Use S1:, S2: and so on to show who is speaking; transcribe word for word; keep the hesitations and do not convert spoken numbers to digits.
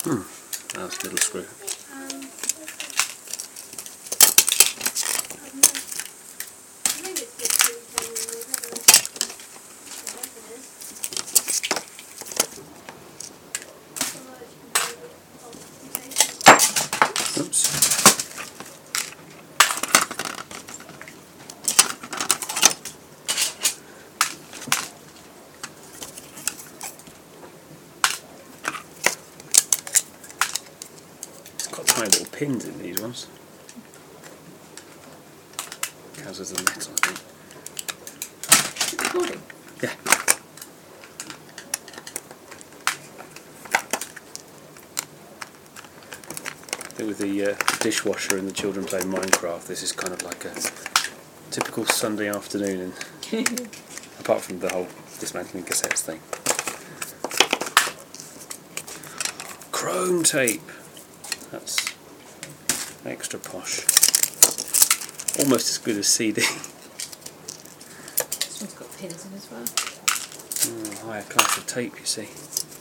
S1: Hmm, that's a little screw. Oops. It's got tiny little pins in these ones. Because of the metal, I think.
S2: Recording?
S1: Yeah. I think with the uh, dishwasher and the children playing Minecraft, this is kind of like a typical Sunday afternoon, and apart from the whole dismantling cassettes thing. Chrome tape. That's extra posh. Almost as good as C D.
S2: This one's got pins in as well.
S1: Oh, higher class of tape, you see.